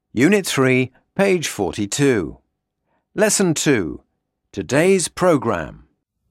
Unit 3, page 42. Lesson 2. Today's program.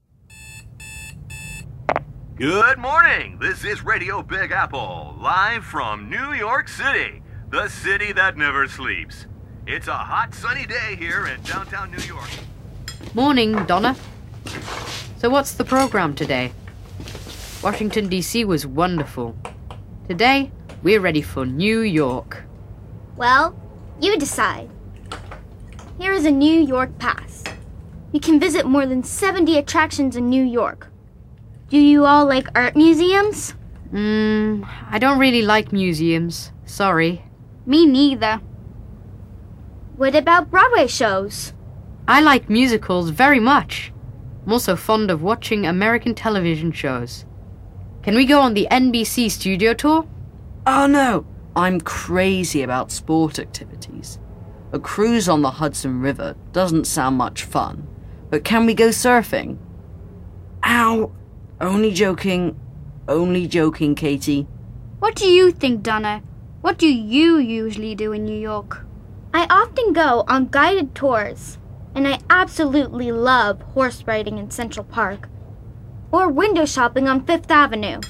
Good morning. This is Radio Big Apple, live from New York City, the city that never sleeps. It's a hot, sunny day here in downtown New York. Morning, Donna. So what's the program today? Washington, D.C. was wonderful. Today, we're ready for New York. Well, you decide. Here is a New York pass. You can visit more than 70 attractions in New York. Do you all like art museums? I don't really like museums. Sorry. Me neither. What about Broadway shows? I like musicals very much. I'm also fond of watching American television shows. Can we go on the NBC studio tour? Oh no, I'm crazy about sport activities. A cruise on the Hudson River doesn't sound much fun, but can we go surfing? Ow! Only joking, Katie. What do you think, Donna? What do you usually do in New York? I often go on guided tours, and I absolutely love horse riding in Central Park, or window shopping on Fifth Avenue.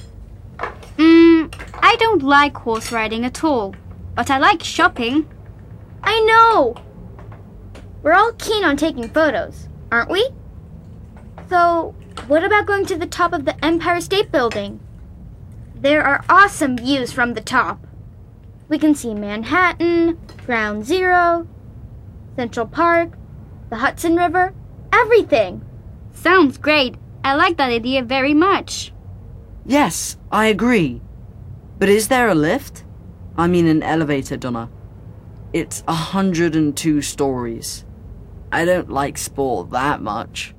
I don't like horse riding at all, but I like shopping. I know! We're all keen on taking photos, aren't we? So, what about going to the top of the Empire State Building? There are awesome views from the top. We can see Manhattan, Ground Zero, Central Park, the Hudson River, everything. Sounds great. I like that idea very much. Yes, I agree. But is there a lift? I mean an elevator, Donna. It's 102 stories. I don't like sport that much.